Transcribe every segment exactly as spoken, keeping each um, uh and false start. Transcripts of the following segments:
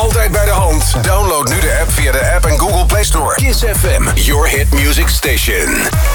Altijd bij de hand. Download nu de app via de App en Google Play Store. Kiss F M, your hit music station.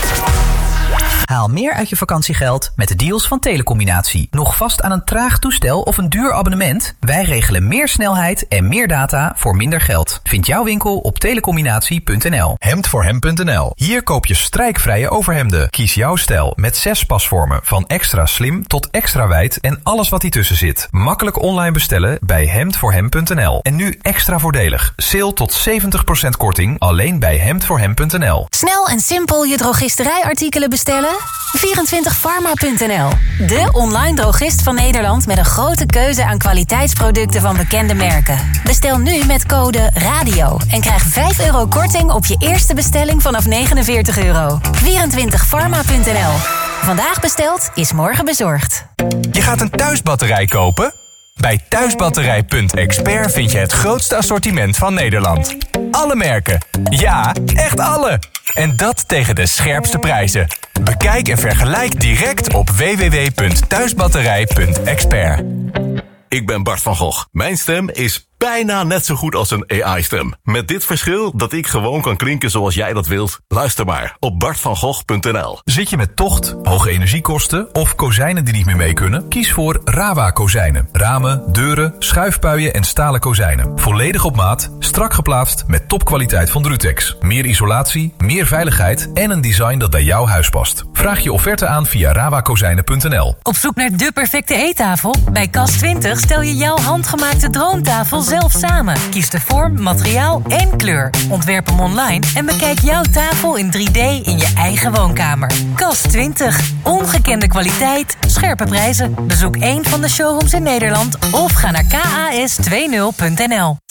Haal meer uit je vakantiegeld met de deals van Telecombinatie. Nog vast aan een traag toestel of een duur abonnement? Wij regelen meer snelheid en meer data voor minder geld. Vind jouw winkel op telecombinatie punt n l. hemd voor hem punt n l. Hier koop je strijkvrije overhemden. Kies jouw stijl met zes pasvormen. Van extra slim tot extra wijd en alles wat ertussen zit. Makkelijk online bestellen bij hemd voor hem punt n l. En nu extra voordelig. Sale tot zeventig procent korting alleen bij hemd voor hem punt n l. Snel en simpel je drogisterijartikelen bestellen? vierentwintig pharma punt n l. De online drogist van Nederland met een grote keuze aan kwaliteitsproducten van bekende merken. Bestel nu met code RADIO en krijg vijf euro korting op je eerste bestelling vanaf negenenveertig euro. vierentwintig pharma punt n l. Vandaag besteld is morgen bezorgd. Je gaat een thuisbatterij kopen? Bij thuisbatterij punt expert vind je het grootste assortiment van Nederland. Alle merken. Ja, echt alle. En dat tegen de scherpste prijzen. Bekijk en vergelijk direct op w w w punt thuisbatterij punt expert. Ik ben Bart van Gogh. Mijn stem is bijna net zo goed als een A I-stem. Met dit verschil dat ik gewoon kan klinken zoals jij dat wilt. Luister maar op bart van gogh punt n l. Zit je met tocht, hoge energiekosten of kozijnen die niet meer mee kunnen? Kies voor Rawa kozijnen. Ramen, deuren, schuifpuien en stalen kozijnen. Volledig op maat, strak geplaatst met topkwaliteit van Drutex. Meer isolatie, meer veiligheid en een design dat bij jouw huis past. Vraag je offerte aan via rawa kozijnen punt n l. Op zoek naar de perfecte eettafel? Bij Kas twintig stel je jouw handgemaakte droomtafel zelf samen. Kies de vorm, materiaal en kleur. Ontwerp hem online en bekijk jouw tafel in drie D in je eigen woonkamer. Kas twintig. Ongekende kwaliteit, scherpe prijzen. Bezoek één van de showrooms in Nederland of ga naar k a s twintig punt n l.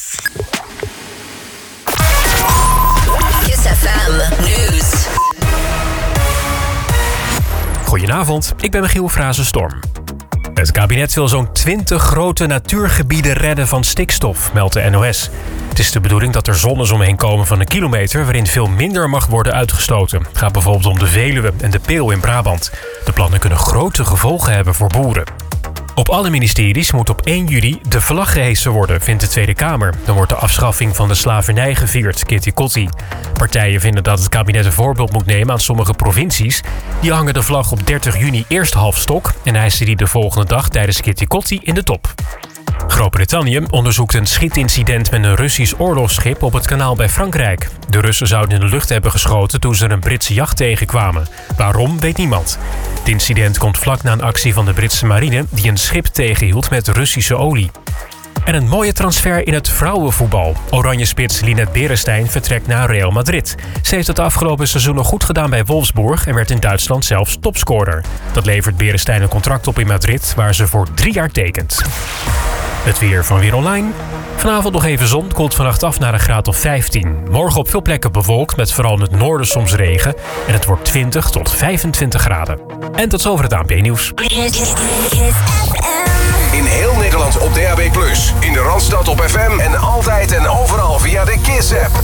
Kiss F M Nieuws. Goedenavond, ik ben Michiel Frazenstorm. Het kabinet wil zo'n twintig grote natuurgebieden redden van stikstof, meldt de N O S. Het is de bedoeling dat er zones omheen komen van een kilometer waarin veel minder mag worden uitgestoten. Het gaat bijvoorbeeld om de Veluwe en de Peel in Brabant. De plannen kunnen grote gevolgen hebben voor boeren. Op alle ministeries moet op één juli de vlag gehesen worden, vindt de Tweede Kamer. Dan wordt de afschaffing van de slavernij gevierd, Kitty Kotti. Partijen vinden dat het kabinet een voorbeeld moet nemen aan sommige provincies. Die hangen de vlag op dertig juni eerst half stok en hijsen die de volgende dag tijdens Kitty Kotti in de top. Groot-Brittannië onderzoekt een schietincident met een Russisch oorlogsschip op het kanaal bij Frankrijk. De Russen zouden in de lucht hebben geschoten toen ze een Britse jacht tegenkwamen. Waarom, weet niemand. Het incident komt vlak na een actie van de Britse marine die een schip tegenhield met Russische olie. En een mooie transfer in het vrouwenvoetbal. Oranje-spits Linette Beresteyn vertrekt naar Real Madrid. Ze heeft het afgelopen seizoen nog goed gedaan bij Wolfsburg en werd in Duitsland zelfs topscorer. Dat levert Beresteyn een contract op in Madrid waar ze voor drie jaar tekent. Het weer van Weer Online. Vanavond nog even zon, koelt vannacht af naar een graad of vijftien. Morgen op veel plekken bewolkt met vooral in het noorden soms regen. En het wordt twintig tot vijfentwintig graden. En tot zover het A N P nieuws. In heel Nederland op D A B plus, in de Randstad op F M en altijd en overal via de Kiss app.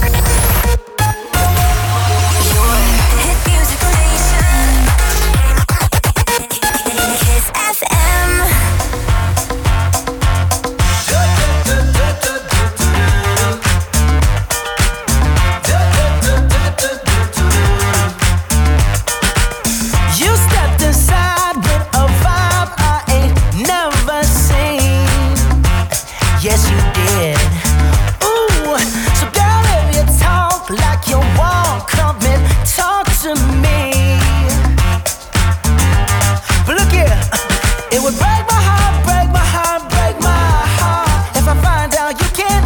Yes, you did. Ooh, so girl, if you talk like you want, come and talk to me. But look here, it would break my heart, break my heart, break my heart if I find out you can't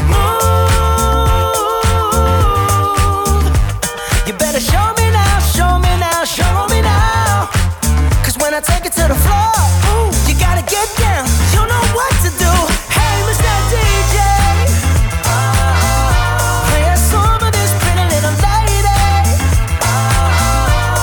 move. You better show me now, show me now, show me now. 'Cause when I take it to the floor, ooh, you gotta get down. You know what to do. Hey, Mister D J, play a song of this pretty little lady.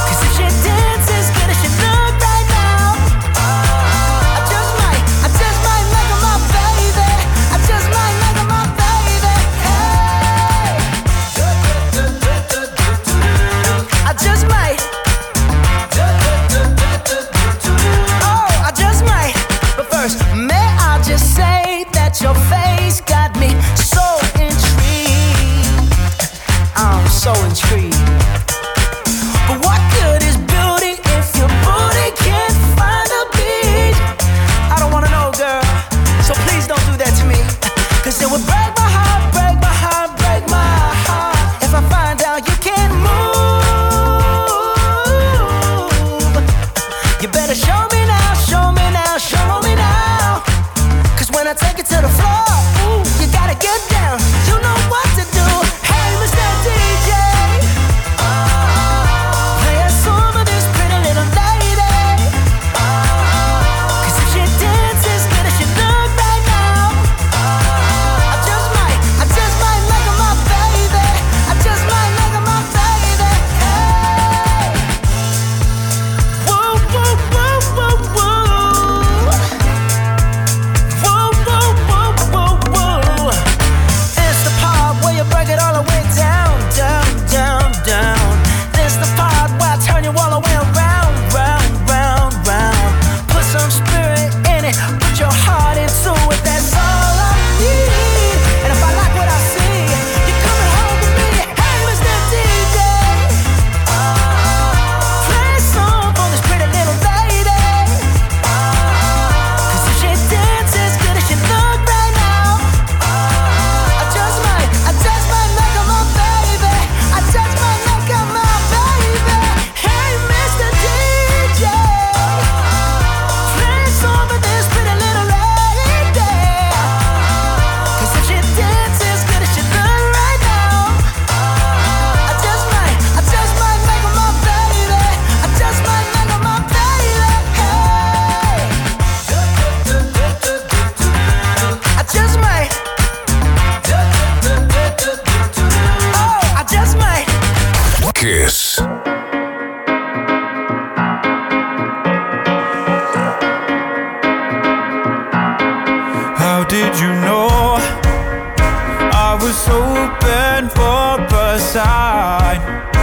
was hoping for a sign.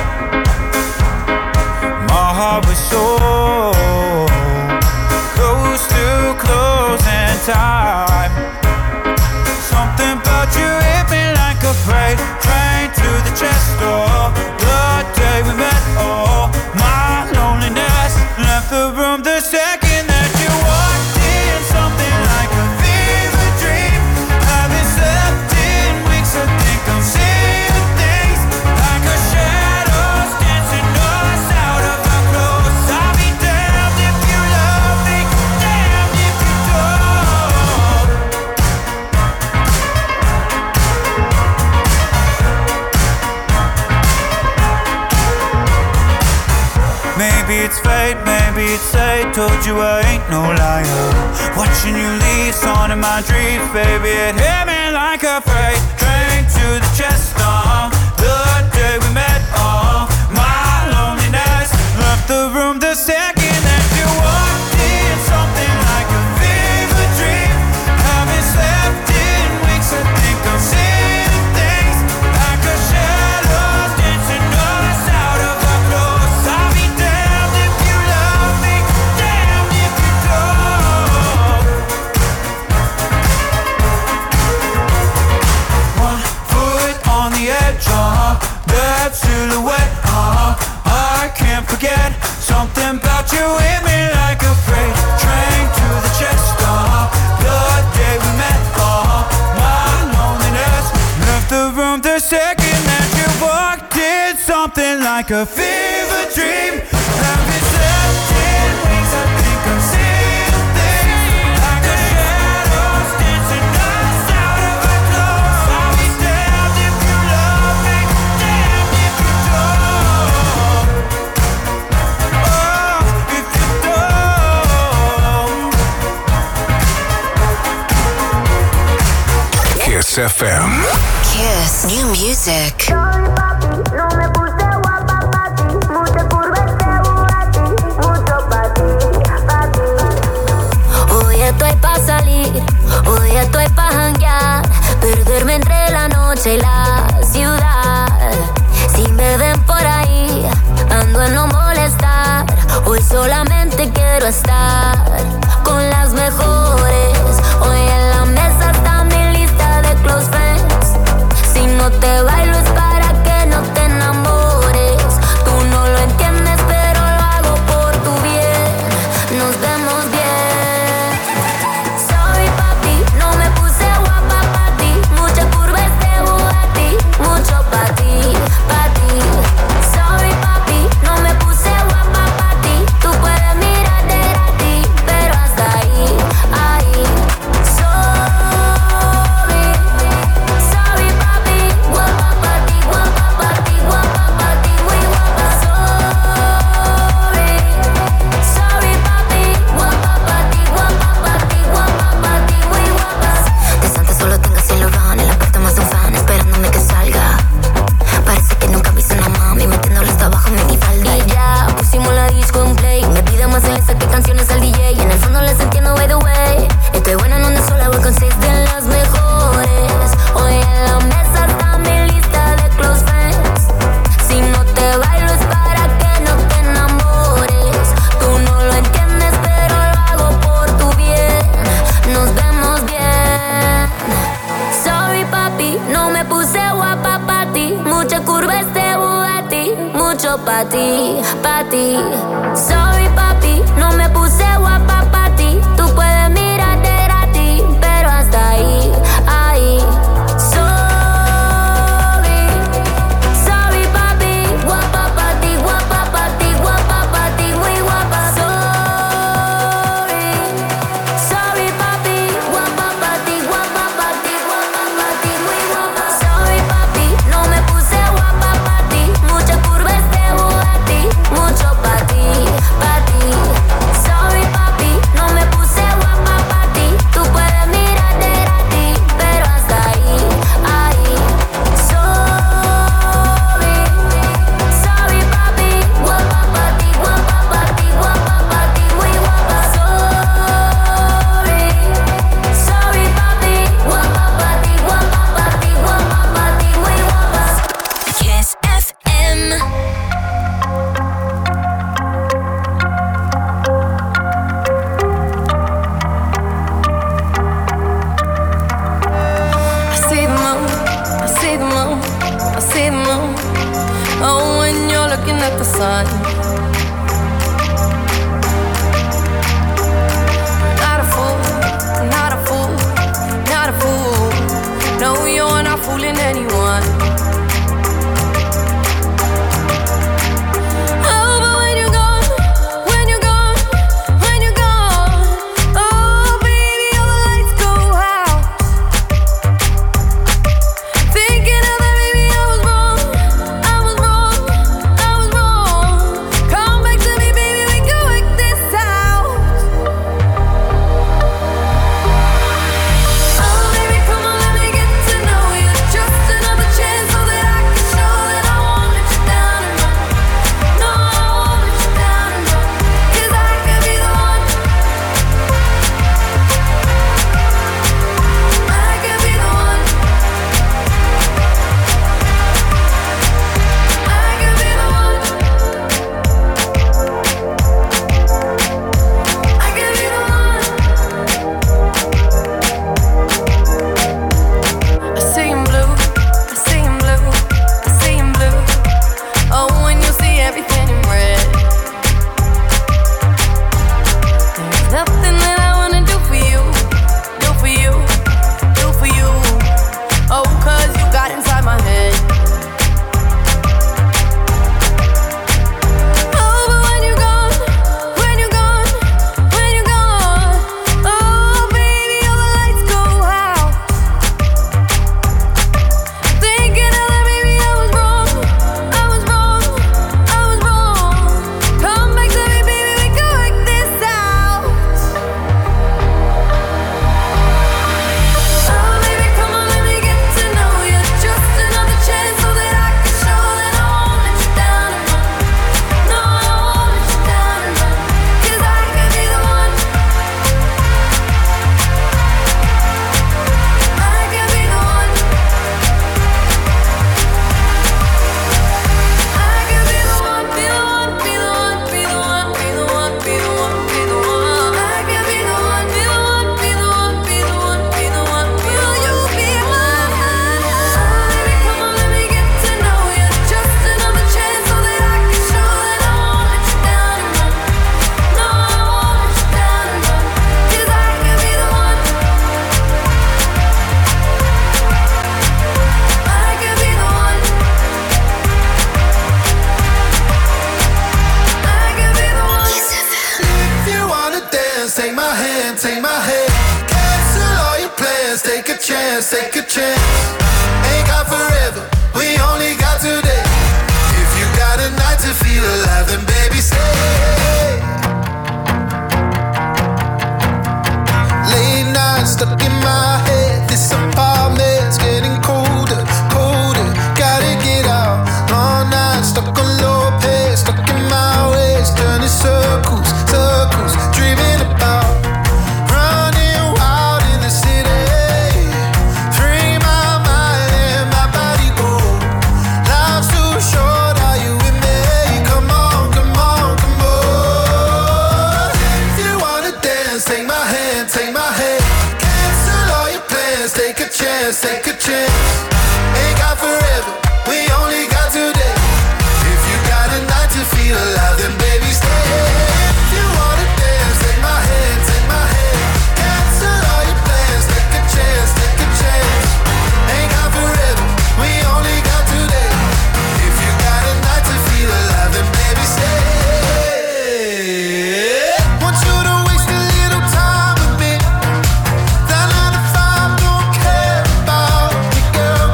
My heart was so close to closing time. Something about you hit me like a freight train to the chest door. The day we met, oh, my loneliness left the room the second that you walked in. Something like a fever dream. Haven't slept in weeks, I think I'm seeing things like a shadows dancing us out of our clothes. I'll be damned if you love me, damned if you don't. Maybe it's fate, maybe it's fate. Told you I ain't no liar. Watching you leave, on in my dreams, baby. It hit me like a freight train to the chest. Uh, the day we met, uh, my loneliness left the room the second that you walked in. Something like a fever dream. Haven't slept in weeks, I think I'm seeing things like a shadow dancing us out of our clothes. I'll be damned if you love me, damned if you don't. One foot on the edge, uh-huh, that silhouette, uh-huh, I can't forget. Something about you hit me like a freight train to the chest, uh-huh, the day we met, uh-huh, my loneliness left the room the second that you walked in. Something like a fever dream. Haven't slept in weeks, I think I'm seeing things like a shadows dancing us out of our clothes. I'll be damned if you love me, damned if you don't. Oh, if you don't. Kiss F M. Kiss New Music. Hoy estoy pa' salir, hoy estoy pa' janguear, perderme entre la noche y la ciudad. Si me ven por ahí, ando en no molestar. Hoy solamente quiero estar con las mejores. Hoy en la mesa está mi lista de close friends. Si no te bailo es para que no te enamores. Tú no lo entiendes, pero lo hago por tu bien. Nos vemos bien. Sorry papi, no me puse guapa pa' ti. Mucha curva este Bugatti, mucho pa' ti, pa' ti. Sorry papi, no me puse guapa pa' ti. Tú puedes mirar de gratis, pero hasta ahí, ahí. Sorry, sorry papi, guapa pa' ti, guapa pa' ti, guapa pa' ti, muy guapa. Sorry, sorry papi, guapa pa' ti, guapa pa' ti, guapa pa' ti, muy guapa. Desde antes solo tengo cielo van en la puerta más de un fan esperándome que salga. Parece que nunca viste una mami metiéndole hasta abajo mi falda. Y ya pusimos la disco en play. Me pide más en esa que canciones al D J. Y en el fondo les entiendo by the way. Estoy buena en donde sola voy con seis de las mejores. Hoy en la mesa está mi lista de close friends. Si no te bailo es para que no te enamores. Tú no lo entiendes, pero lo hago por tu bien. Nos vemos bien. Sorry papi, no me puse guapa pa' ti. Mucha curva este Bugatti, mucho pa' ti, pa' ti. Sorry papi, no me puse guapa pa' ti. Tú puedes mirar de gratis, pero hasta ahí, ahí. Sorry, sorry papi, guapa pa' ti, guapa pa' ti, guapa pa' ti, muy guapa. Sorry, sorry papi, guapa pa' ti, guapa pa' ti, guapa pa' ti, muy guapa. Sorry papi, no me puse guapa pa' ti. Mucha curva este Bugatti, mucho pa' ti, pa' ti. Sorry looking at the sun. Not a fool, not a fool, not a fool. No, you're not fooling anyone. Take a chance. Ain't got forever, we only got today. If you got a night to feel alive, then baby stay. Late nights stuck in my head. This apartment's getting colder, colder. Gotta get out. Long nights stuck on low pace, stuck in my ways, turning circles, circles, dreaming about. Take a chance. Ain't got forever, we only got today. If you got a night to feel alive, then baby stay. If you wanna dance, take my hand, take my hand. Cancel all your plans, take a chance, take a chance. Ain't got forever, we only got today. If you got a night to feel alive, then baby stay. Want you to waste a little time with me. That nine to five don't care about me, girl.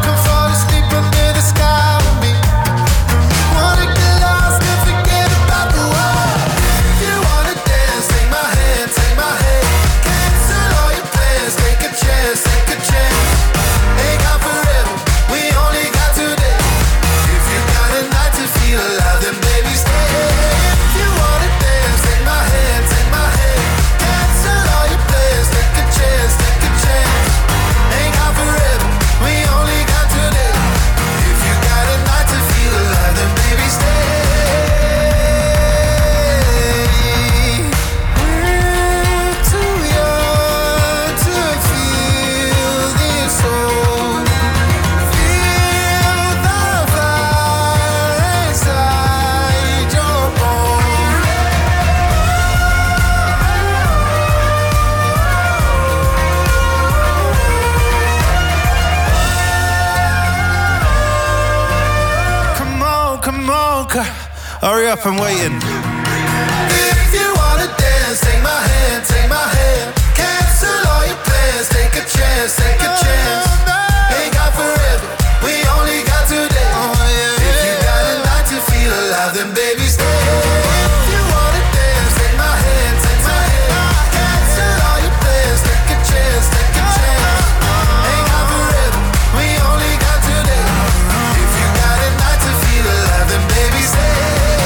Okay, hurry up, I'm waiting. If you wanna dance, take my hand, take my hand. Cancel all your plans, take a chance, take a chance. Ain't got forever, we only got today. If you got a night to feel alive, then baby stay. If you wanna dance, take my hand, take my hand. Cancel all your plans, take a chance, take a chance. Ain't got forever, we only got today. If you got a night to feel alive, then baby stay.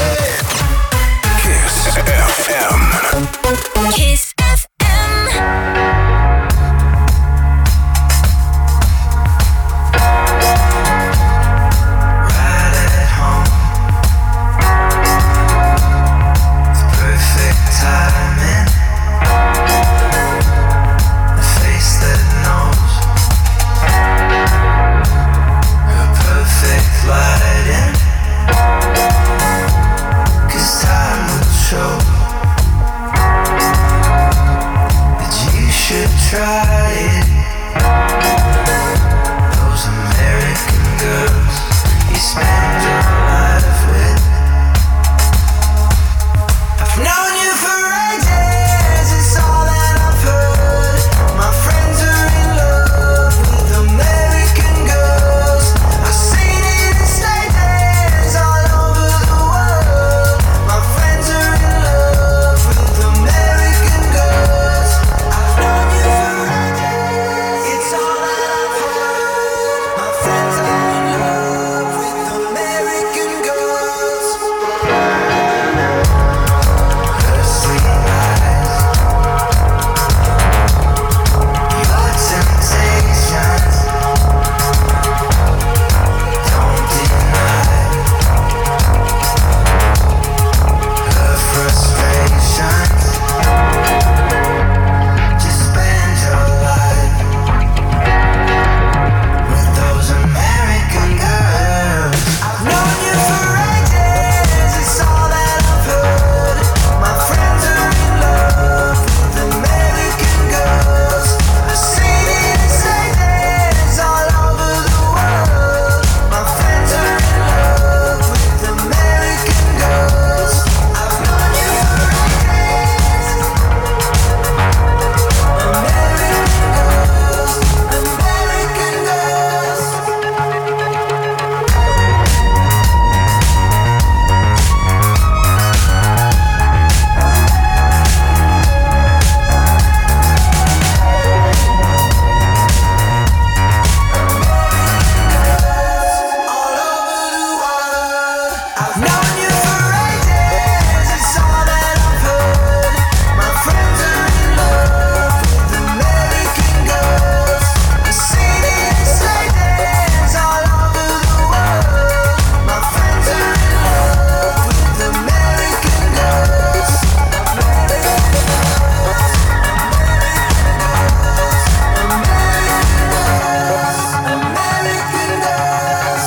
Kiss F M. Kiss F M. Right at home, it's perfect timing. A face that knows her perfect lighting. 'Cause time will show that you should try it. Those American girls you spend your life with. I've known you for ages, it's all that I've heard. My friends are in love with American girls. I've seen it in stages all over the world. My friends are in love with American girls. I've known you for ages, it's all that I've heard. My friends are in love with American girls. Her sweet eyes, your temptations, don't deny her frustrations. Just spend your life with those American girls. I've known you for ages, it's all that I've heard. My friends are in love with American girls. I've seen it in stages all over the world. My friends are in love with American girls. I've known you for ages. American girls, American girls. I've known you for ages, it's all that I've heard. My friends are in love with American girls. I've seen it in stages all over the world. My friends are in love with American girls. American girls, American girls.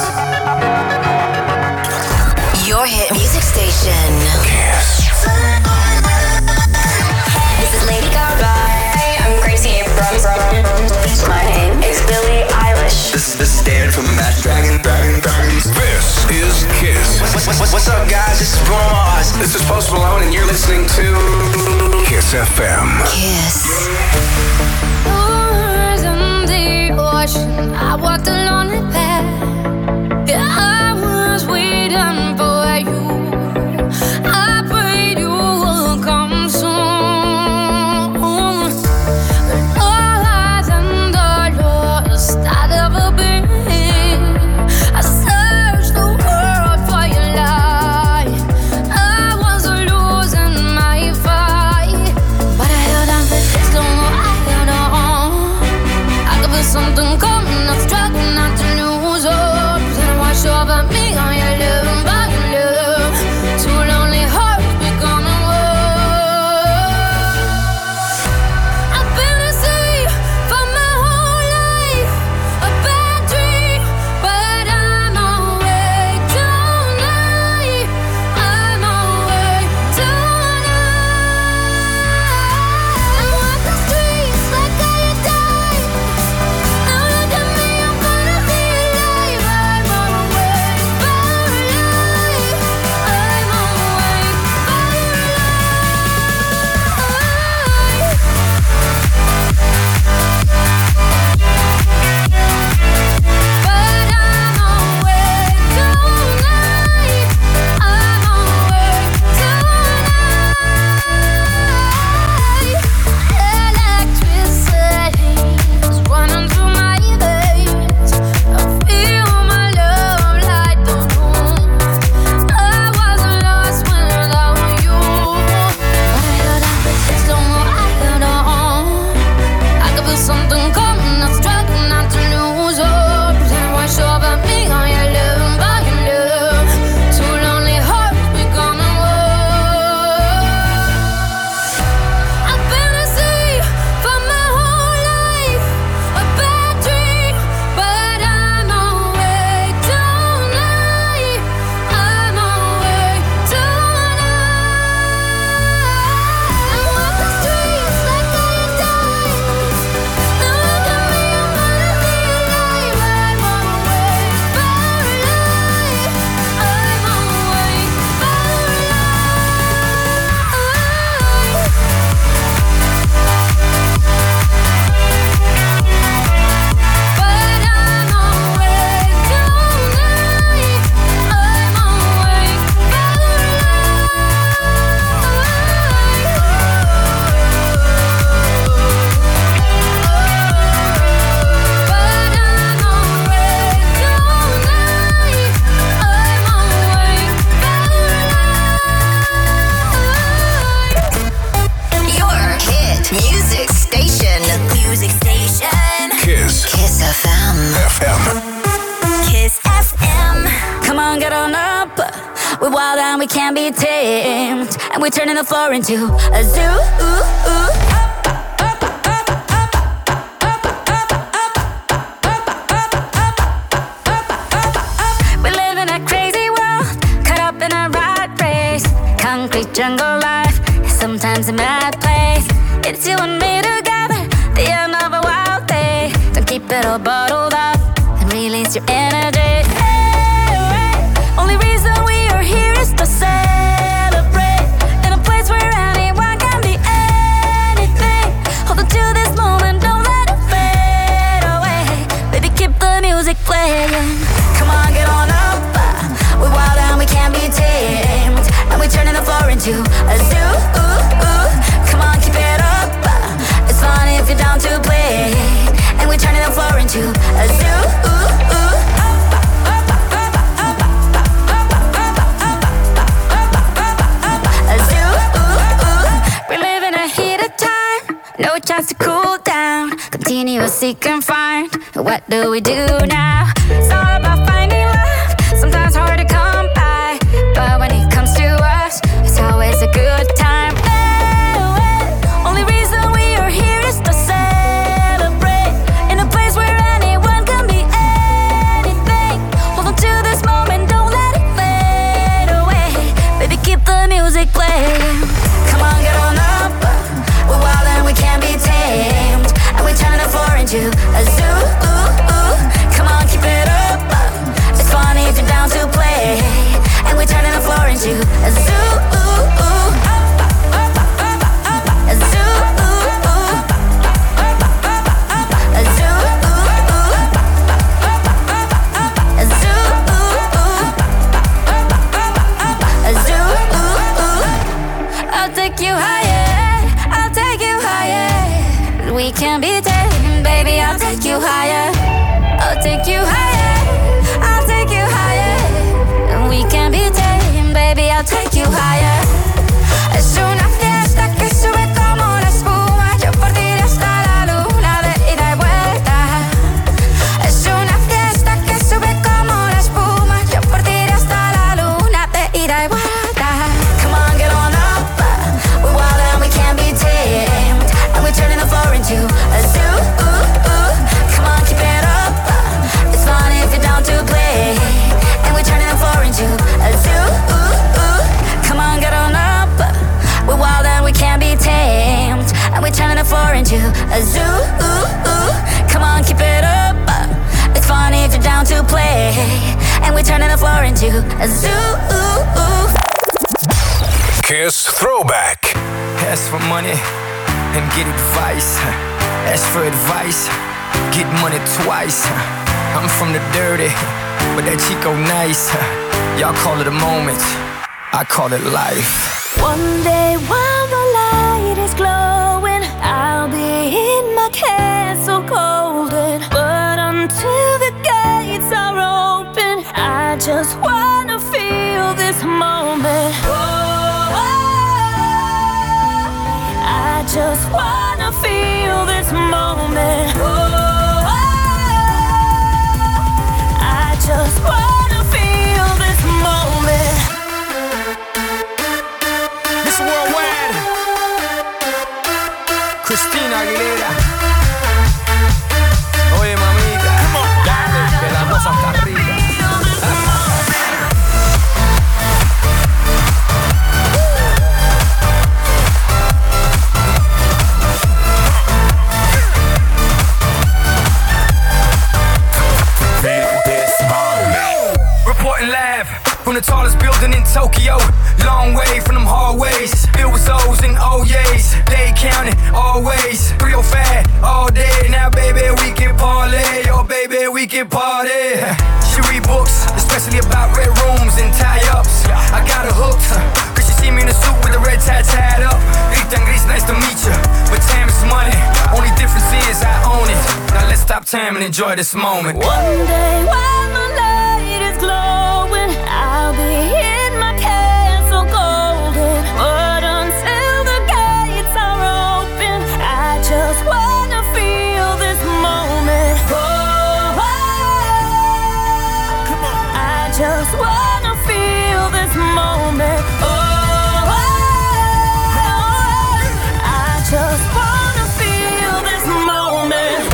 Your hit music station. This is Lady Gaga. Hey, I'm Gracie Abrams. My name is Billie Eilish. This is this is Darren from Imagine Dragon, Dragon, Dragons. This is Kiss. What, what, what's up, guys? This is Bruno Mars. This is Post Malone, and you're listening to Kiss F M. Kiss. Doors in the ocean, I walked a lonely path. Yeah, I was waiting for you. I prayed you would come soon. But all eyes and all lost I'd ever been. I searched the world for your light. I was losing my fight, but I held on for this long. I held on. I could feel something coming, I'm struggling not to know. We're wild and we can't be tamed, and we're turning the floor into a zoo. Ooh, ooh. We live in a crazy world, caught up in a rat race. Concrete jungle life is sometimes a mad place. It's you and me together, the end of a wild day. Don't keep it all bottled up and release your energy. Hey, hey. Only reason we are here is to celebrate in a place where anyone can be anything. Hold on to this moment, don't let it fade away. Baby, keep the music playing. Come on, get on up. We're wild and we can't be tamed, and we're turning the floor into a zoo. Ooh, ooh. Come on, keep it up. It's fun if you're down to play, and we're turning the floor into a zoo. Ooh, ooh. A zoo. Ooh, ooh. We live in a heated time, no chance to cool down. Continuous seek and find. What do we do now? It's all about finding love. Sometimes hard to come by, but when it comes to us, it's always a good time. Hey, hey. Only reason we are here is to celebrate in a place where anyone can be anything. Hold on to this moment, don't let it fade away. Baby, keep the music playing. Come on, get on up. We're wild and we can't be tamed, and we're turning the floor into a zoo. Ooh, ooh. Come on, keep it up. It's fun if you're down to play, and we're turning the floor into a zoo. Ooh, ooh. A zoo. Ooh, ooh. A zoo. Ooh, ooh. A zoo. Ooh, ooh. A zoo. Ooh, ooh. I'll take you higher. I'll take you higher. We can be tamed, baby. I'll take you higher. I'll take you higher. I'll take you higher. We can be tamed, baby. I'll take you higher. Es una fiesta que sube como la espuma. Yo por ti iré hasta la luna de ida y vuelta. Es una fiesta que sube como la espuma. Yo por ti iré hasta la luna de ida y vuelta. Come on, get on up. We're wild and we can't be tamed, and we're turning the floor into a zoo. Ooh, ooh. Come on, keep it up. It's fun if you're down to play, and we're turning the floor into a zoo. Ooh, ooh. Come on, get on up. We're wild and we can't be tamed, and we're turning the floor into a zoo. Ooh, ooh. Come on, keep it up. It's fun if you're down to play, and we're turning the floor into a zoo. Ooh, ooh. Kiss Throwback. Ask for money and get advice. Ask for advice, get money twice. I'm from the dirty, but that Chico nice. Y'all call it a moment, I call it life. One day while the light is glowing, I'll be in my castle golden. But until the gates are open, I just wanna feel this moment. Oh, I just wanna feel this moment. Oh, I just wanna feel this moment. Miss Worldwide, Christina Aguilera. Oye, mamita, dale, que la cosa está rica. Reporting live from the tallest building in Tokyo. Long way from them hallways, filled with O's and O's. They counting always, three oh five all day. Now baby we can parlay, oh baby we can party. She read books, especially about red rooms and tie-ups. I got her hooked, cause she see me in a suit with a red tie tied up. Rita and Gris, nice to meet you, but time is money. Only difference is I own it. Now let's stop time and enjoy this moment. One day while the light is glowing, I'll be in my castle golden. But until the gates are open, I just wanna feel this moment. Oh, I just wanna feel feel this moment. Oh, oh, oh, I just wanna feel this moment.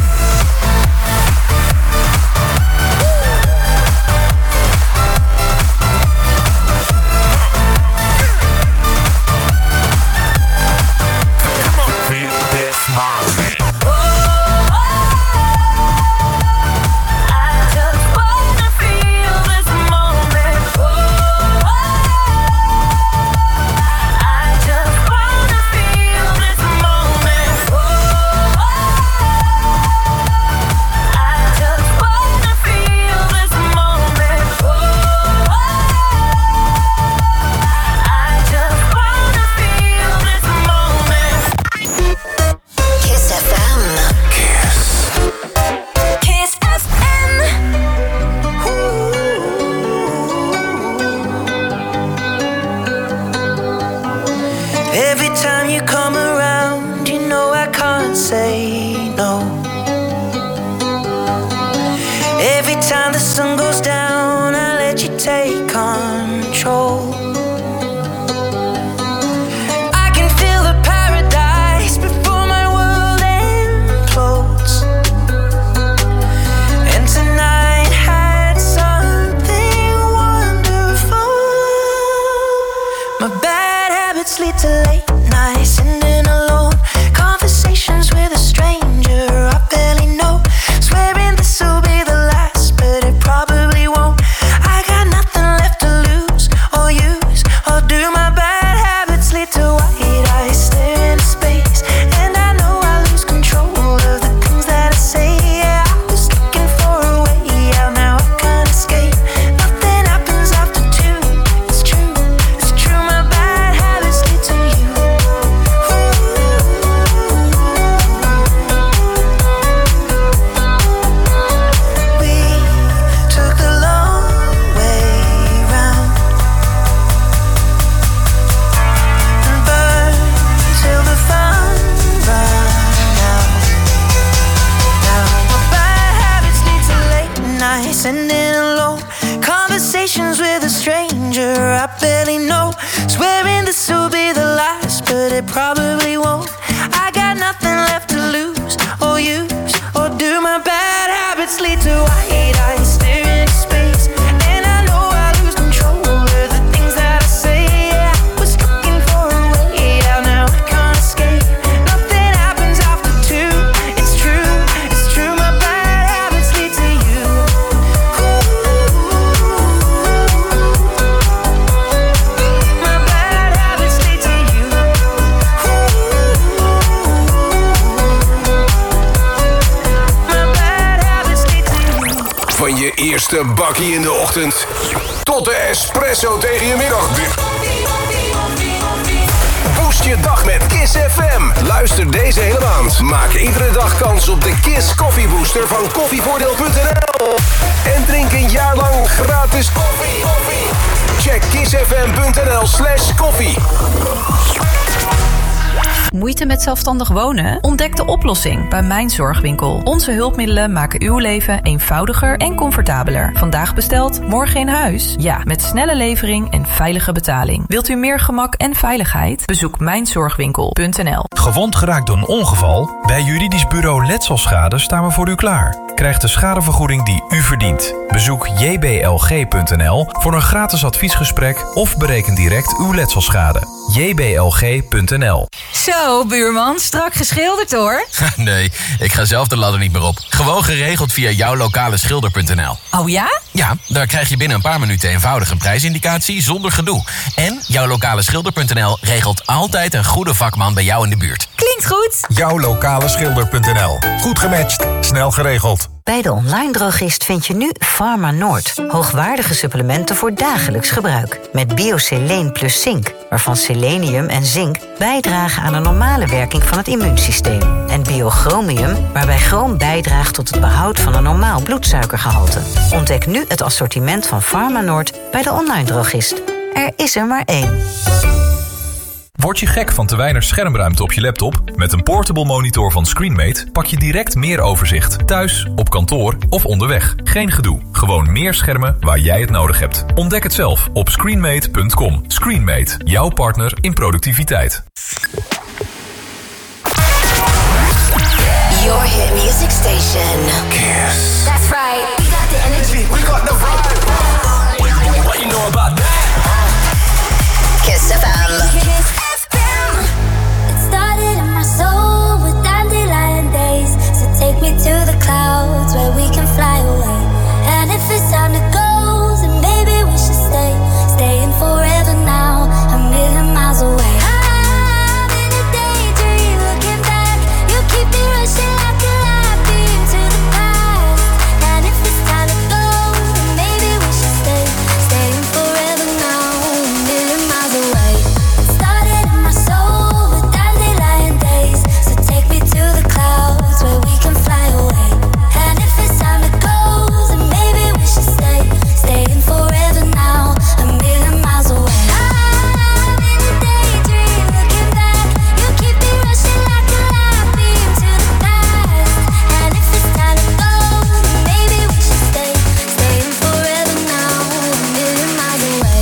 Eerste bakkie in de ochtend tot de espresso tegen je middag. Boost je dag met Kiss F M. Luister deze hele maand. Maak iedere dag kans op de Kiss Coffee Booster van koffievoordeel punt n l. En drink een jaar lang gratis koffie. Check kissfm punt n l slash koffie. Moeite met zelfstandig wonen? Ontdek de oplossing bij Mijn Zorgwinkel. Onze hulpmiddelen maken uw leven eenvoudiger en comfortabeler. Vandaag besteld, morgen in huis? Ja, met snelle levering en veilige betaling. Wilt u meer gemak en veiligheid? Bezoek mijn zorgwinkel punt n l. Gewond geraakt door een ongeval? Bij juridisch bureau Letselschade staan we voor u klaar. Krijg de schadevergoeding die u verdient. Bezoek j b l g punt n l voor een gratis adviesgesprek of bereken direct uw letselschade. j b l g punt n l. Zo, buurman, strak geschilderd hoor. Nee, ik ga zelf de ladder niet meer op. Gewoon geregeld via jouw lokale schilder punt n l. Oh ja? Ja, daar krijg je binnen een paar minuten eenvoudig een prijsindicatie zonder gedoe. En jouw lokale schilder punt n l regelt altijd een goede vakman bij jou in de buurt. Klinkt goed. jouw lokale schilder punt n l. Goed gematcht, snel geregeld. Bij de online drogist vind je nu Pharma Noord. Hoogwaardige supplementen voor dagelijks gebruik. Met Bioseleen plus zink, waarvan selenium en zink bijdragen aan de normale werking van het immuunsysteem. En Biochromium, waarbij chroom bijdraagt tot het behoud van een normaal bloedsuikergehalte. Ontdek nu het assortiment van Pharma Noord bij de online drogist. Er is er maar één. Word je gek van te weinig schermruimte op je laptop? Met een portable monitor van ScreenMate pak je direct meer overzicht. Thuis, op kantoor of onderweg. Geen gedoe. Gewoon meer schermen waar jij het nodig hebt. Ontdek het zelf op screenmate punt com. ScreenMate, jouw partner in productiviteit. Your hit music station. Kiss. That's right. We got the energy. We got the vibe. What you know about that? Kiss F M. Kiss F M. It started in my soul with dandelion days. So take me to the clouds where we can fly away. And if it's time to go, then maybe we should stay. Staying forever now, a million miles away. I'm in a daydream, looking back. You keep me rushing like a light beam to the past. And if it's time to go, then maybe we should stay. Staying forever now, a million miles away. It started in my soul with dandelion days. So take me to the clouds where we can fly away. And if it's time to go, then maybe we should stay. Staying forever now, a million miles away. I'm in a daydream, looking back. You keep me rushing like a light beam to the past. And if it's time to go, then maybe we should stay. Staying forever now, a million miles away.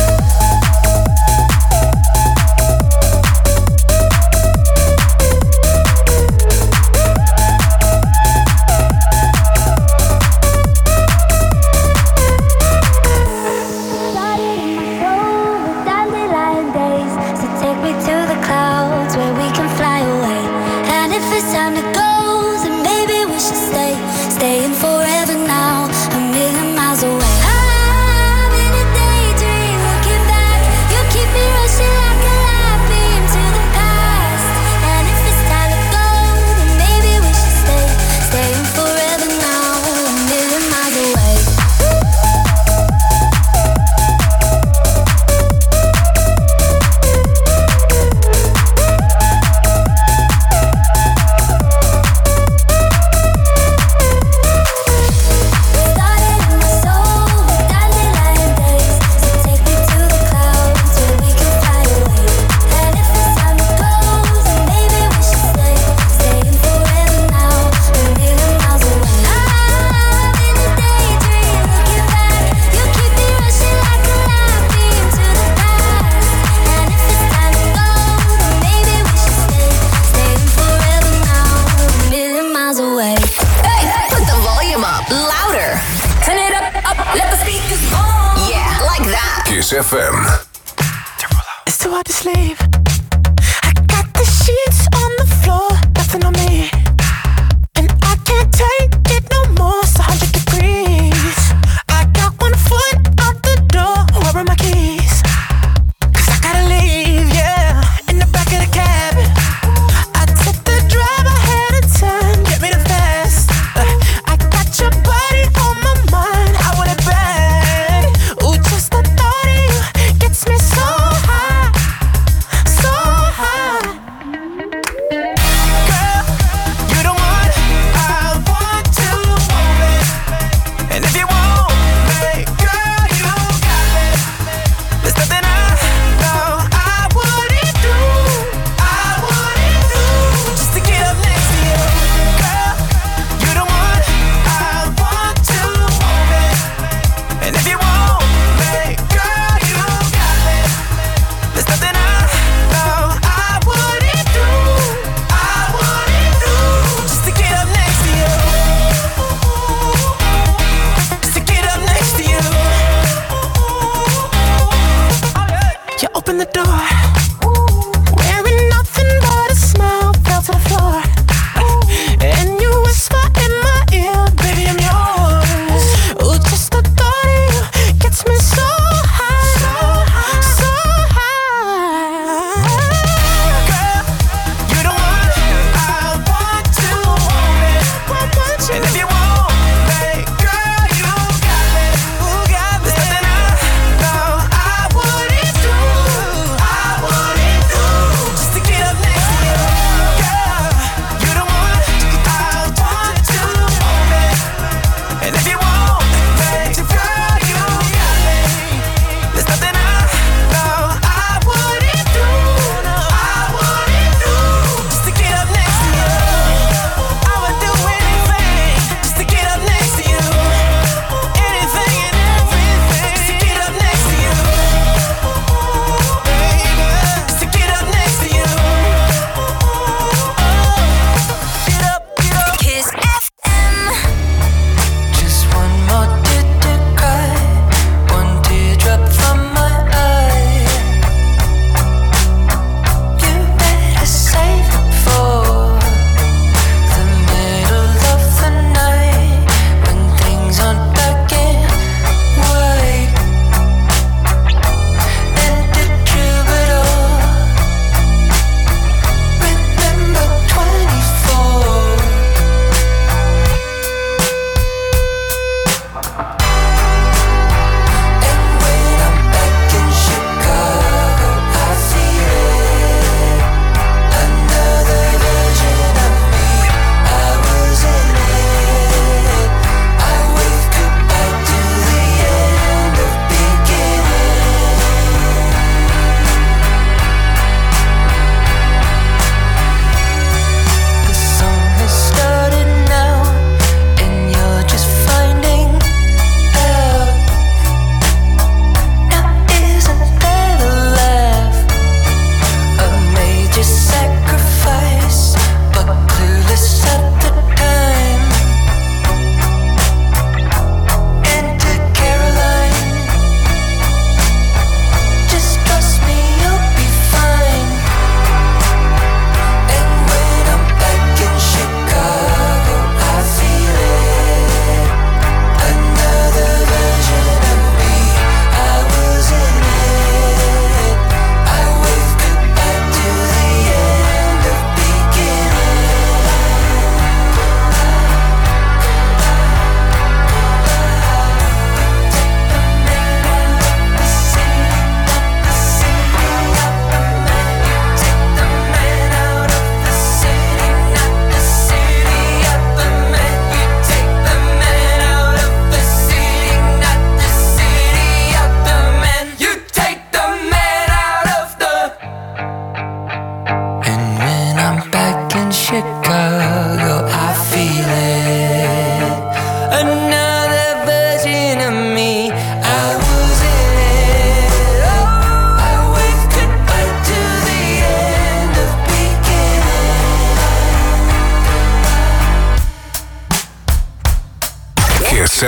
Started in my soul with dandelion days. So take me to the clouds where we can fly away. And if it's time to go, then maybe we should stay. Staying forever now, a million miles away. I'm in a daydream, looking back. You keep me rushing like a light beam to the past. And if it's time to go, then maybe we should stay. Staying forever now, a million miles away. Started in my soul with dandelion days. So take me to the clouds where we can fly away. And if it's time to go, then maybe we should stay. Staying forever now, a million miles away. I'm in a daydream, looking back. You keep me rushing like a light beam to the past. And if it's time to go, then maybe we should stay. Staying forever now, a million miles away. Hey, put the volume up. Louder. Turn it up, up, let the speakers on. Yeah, like that. Kiss F M. It's too hard to sleep. I got the sheets on the floor, nothing on me. And I can't take it no more, it's a hundred degrees. I got one foot out the door, where are my keys? Cause I gotta leave, yeah, in the back of the cab. I took the drive ahead of time, get me the fast. Uh, I got your body on my mind, I want it bad. Ooh, just the thought of you gets me so high, so high. Girl, you the one I want to move it. And if you want me, girl, you got it. There's nothing I know I wouldn't do, I wouldn't do just to get up next to you. Girl, you the one I want to move it. And if you want me, girl, you got it. There's nothing I know I wouldn't do, I wouldn't do just to get up next to you. Just to get up next to you. You open the door, wearing nothing but a smile, fell to the floor. And you whisper in my ear, baby, I'm yours. Ooh, just the thought of you gets me so high, so high. Girl, you the one I want to move it. And if you want me, girl, you got it. There's nothing I know I wouldn't do, I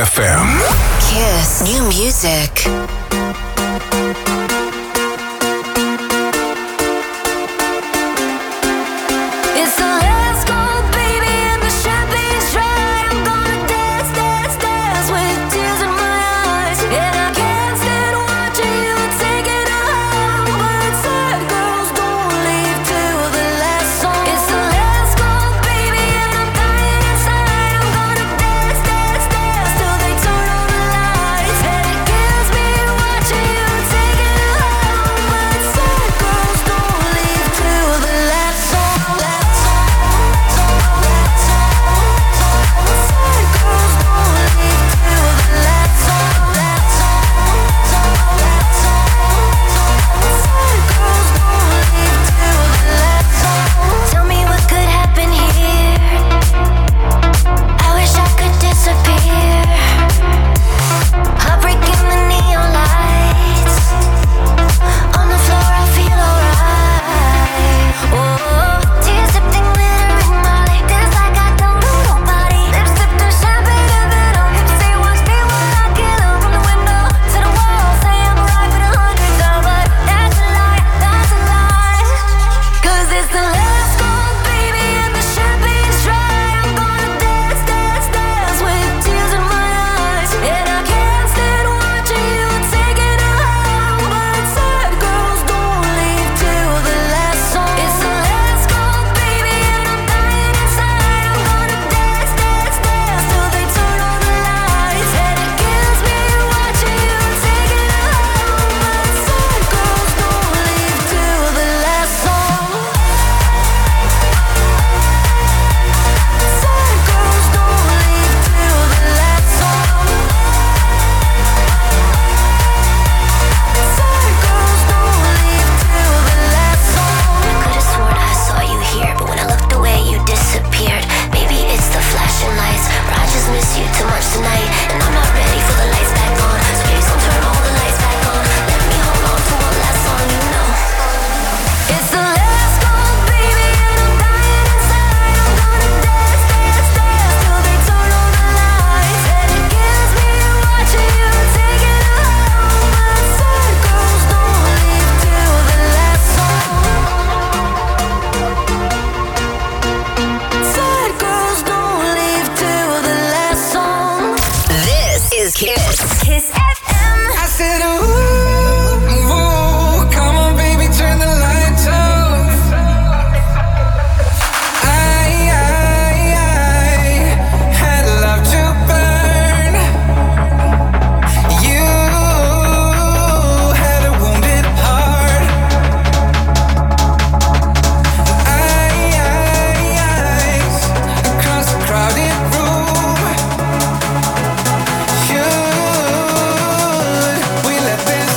F M. Kiss. New music. Should we let this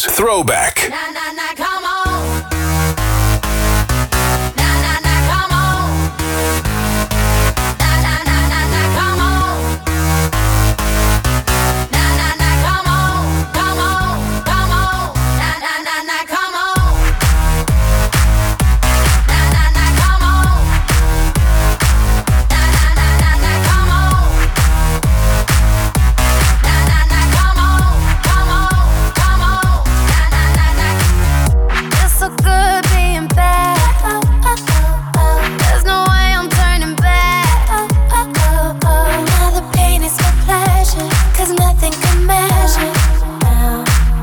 Throwback. Na na na, come on. Na na na, come on. Na na na na na, come on. Na na na, come on, come on, come on. Na na na na, come on. Na na na, come on. Na na na na na, come on. Na na na, come on, come on, come on. Na na na na. It's so good being bad. There's no way I'm turning back. Now the pain is for pleasure, 'cause nothing can measure now.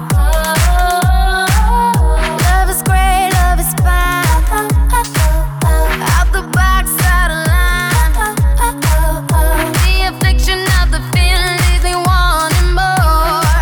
Love is great, love is fine. Out the box, out of line. The affliction of the feeling leaves me wanting more.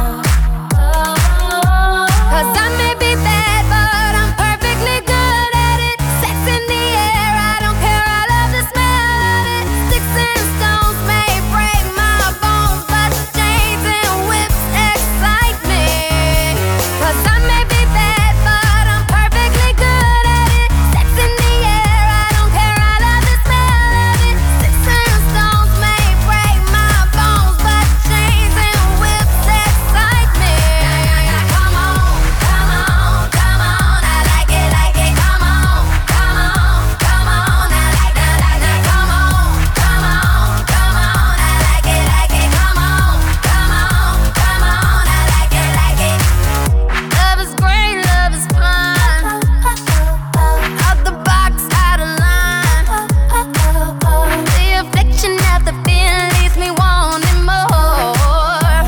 'Cause I may be bad, but I'm perfectly good at it. Sex in the air, I don't care, I love the smell of it. Sticks and stones may break my bones, but chains and whips excite me. 'Cause I may be bad, but I'm perfectly good at it. Sex in the air, I don't care, I love the smell of it. Sticks and stones may break my bones, but chains and whips excite me. Come on, come on, come on, I like it, like it. Come on, come on, come on, I like that, like that. Come on, come on, come on, I like it, like it. Come on, come on, come on, I like it, like it. Love is great, love is fun. Out the box, out of line. The affliction of the feeling leaves me wanting more.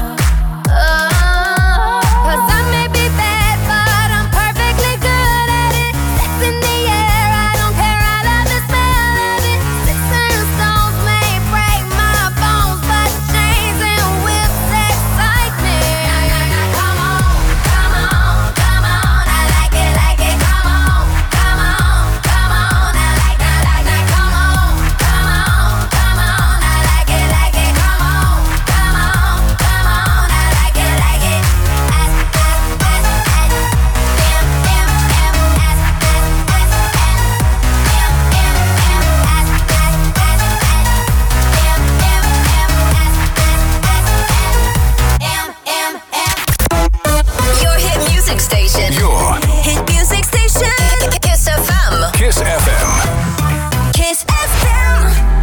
'Cause I may be bad, but I'm perfectly good at it. Sex in the air, I don't care, I love the smell of it. Sticks and stones may break my bones, but chains and whips excite me. Come on, come on, come on, I like it, like it. Come on, come on, come on, I like that, like that. Come on, come on, come on, I like it, like it. Come on, come on, come on, I like it, like it. As, as, as, as, bam, bam, bam, as, as, as, as, bam, bam, bam, as, as, as, as, bam, bam, bam, as, as, as, as, bam, bam, bam. Your hit music station. Your Hit music station. Kiss F M. Kiss F M. Kiss F M.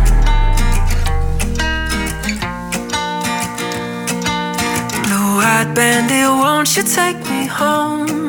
Blue-eyed bandit, won't you take me home?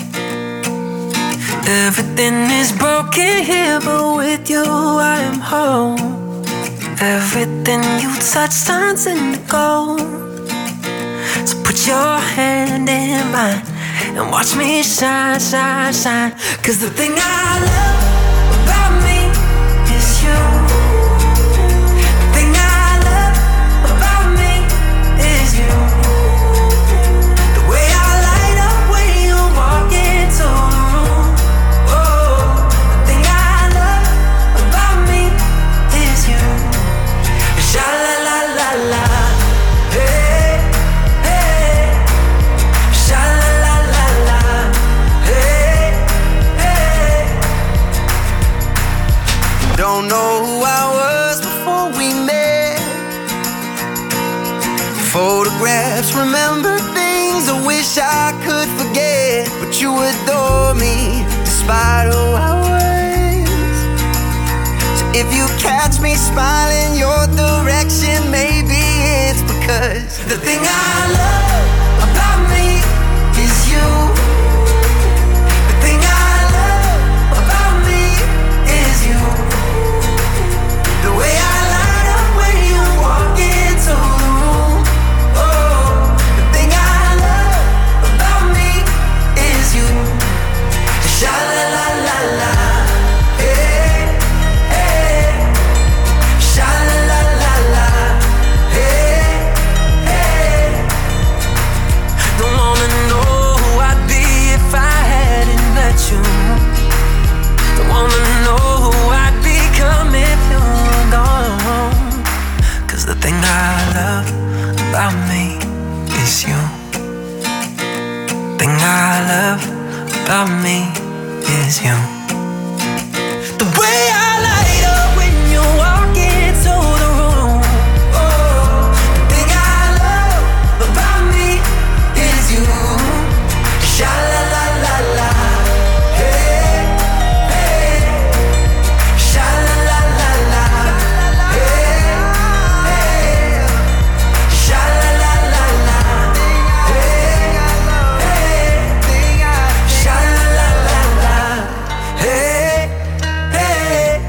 Everything is broken here, but with you I am home. Everything you touch turns into gold. So put your hand in mine and watch me shine, shine, shine. 'Cause the thing I love about me is you. The thing I love about me is you. The way I light up when you walk into the room. Oh, the thing I love about me is you. Sha la la la la, hey, hey. Sha la la la la, hey, hey. Don't know who I was before we met. Photographs, remember things I wish I could forget. But you adore me despite who I was. So if you catch me smiling your direction, maybe it's because the thing I love about me is you. The thing I love about me is you. The way I light up when you walk into the room. Oh, the thing I love about me is you. Sha la la la la, hey, hey. Sha la la la la, hey, hey. way I light up when you walk into the room. Oh, the thing I love about me is you. Sha la la la la. Hey, hey. Sha la la la la. Hey, hey. Sha la la la la. Hey, hey. Sha la la la la. Hey, hey.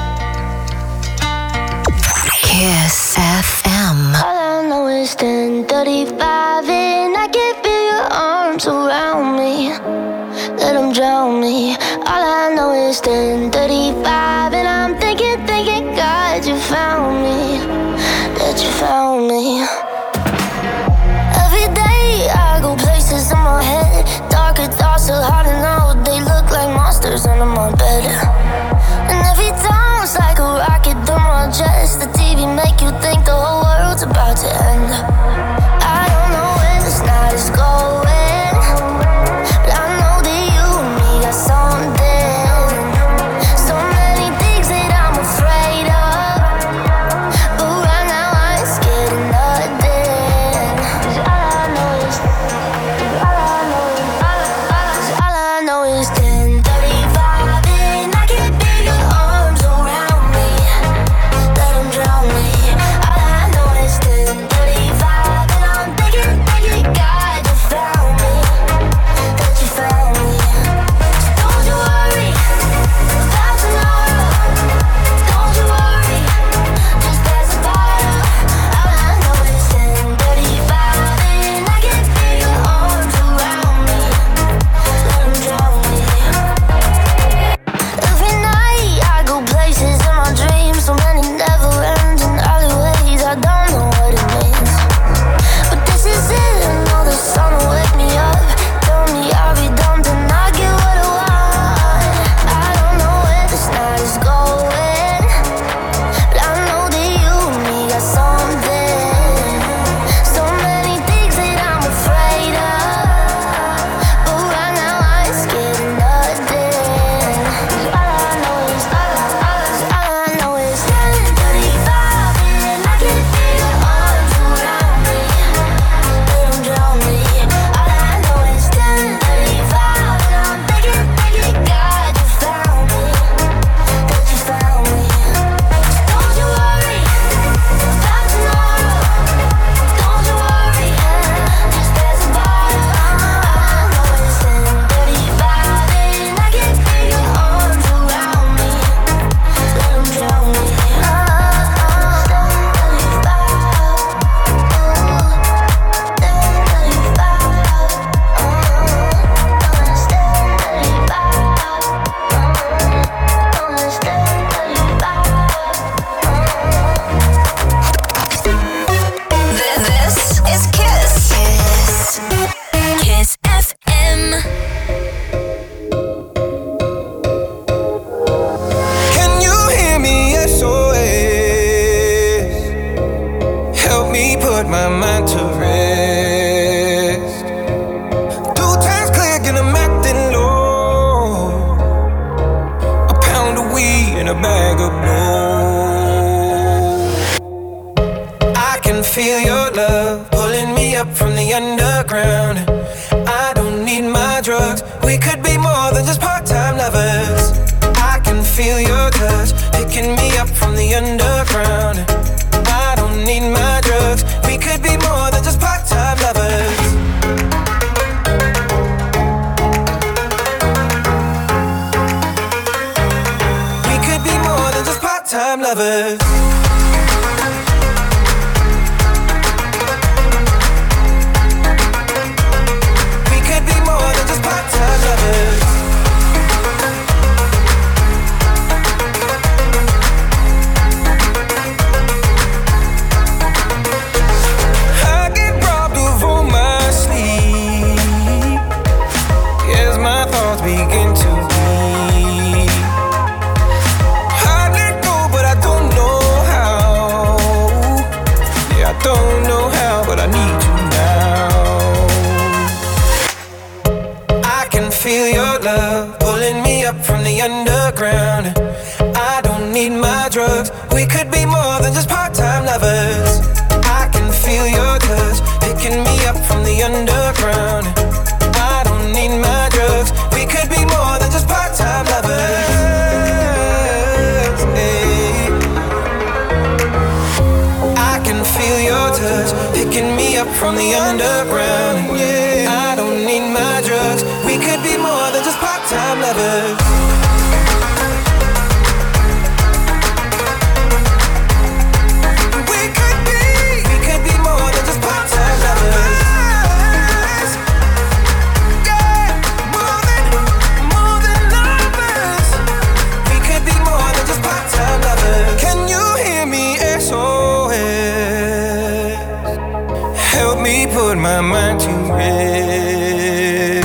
Kiss F M. All I know is ten thirty-five and I can feel your arms around me. Let them drown me. All I know is ten thirty-five and I'm thinking, thinking, God, you found me. That you found me. Every day I go places in my head. Darker thoughts so hard and out. They look like monsters under my bed. And every time it's like a rocket through my chest. The T V make you think the whole world's about to end. I don't know where this night is going, but I know that you and me got something. So many things that I'm afraid of, but right now I ain't scared of nothing. 'Cause all I know is, all I know is, all I know is ten thirty-five and I can feel your arms around me. Let them drown me. All I know is ten thirty-five and I'm thinking, thinking, God, you found me. That you found me. So don't you worry about tomorrow. Don't you worry, just pass the bottle. All I know is ten thirty-five and I can feel your arms around me. Let them drown me. Every night I go places in my dreams, so many never ending alleyways. I don't know what it means, but this is it. I know the sun will wake me up. Tell me I'll be dumb to not get what I want. I don't know where this night is going, but I know that you and me got something. So many things that I'm afraid of, but right now I ain't scared of nothing. 'Cause all I know is, all I, all I know is ten thirty-five and I can feel your arms around me. Let them drown me. All I know is ten thirty-five and I'm thinking, thinking, God, you found me. That you found me. So don't you worry about tomorrow. Don't you worry, just pass the bottle. All I know is ten thirty-five and I can feel your arms around me. Let them drown me. Oh, oh, ten thirty-five. Oh, ten thirty-five. Oh, it's ten thirty-five. Oh, it's ten thirty-five. This is Kiss. Kiss. Kiss F M. Can you hear me? S O S. Help me put my mind to rest. Two times click and I'm acting low. A pound of weed and a bag of blow. I can feel your love pulling me up from the underground. I don't need my drugs. We could be more than just part-time lovers. I can feel your touch picking me up from the underground. I don't need my drugs. We could be more than just part-time lovers. We could be more than just part-time lovers. We could be more than just part-time lovers. I get robbed of all my sleep as my thoughts begin to bleed. I let go, but I don't know how. need my drugs. We could be more than just part-time lovers. I can feel your touch picking me up from the underground. I don't need my drugs. We could be more than just part-time lovers. Hey. I can feel your touch picking me up from the underground. Yeah. I don't need my drugs. We could be more than just part-time lovers. Put my mind to rest.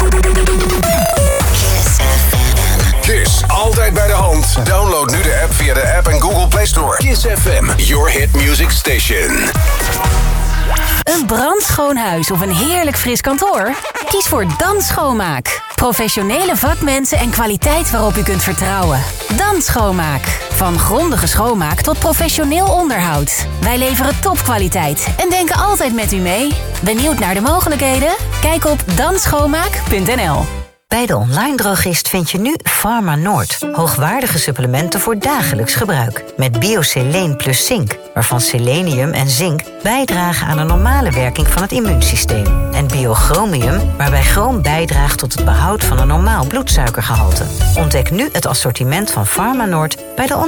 Kiss, altijd bij de hand. Download nu de app via de App en Google Play Store. Kiss F M, your hit music station. Een brandschoon huis of een heerlijk fris kantoor? Kies voor Dan Schoonmaak. Professionele vakmensen en kwaliteit waarop u kunt vertrouwen. Dan Schoonmaak. Van grondige schoonmaak tot professioneel onderhoud. Wij leveren topkwaliteit en denken altijd met u mee. Benieuwd naar de mogelijkheden? Kijk op dan schoonmaak punt n l. Bij de online drogist vind je nu Pharma Noord. Hoogwaardige supplementen voor dagelijks gebruik. Met Bioseleen plus zink, waarvan selenium en zink bijdragen aan de normale werking van het immuunsysteem. En Biochromium, waarbij chroom bijdraagt tot het behoud van een normaal bloedsuikergehalte. Ontdek nu het assortiment van Pharma Noord bij de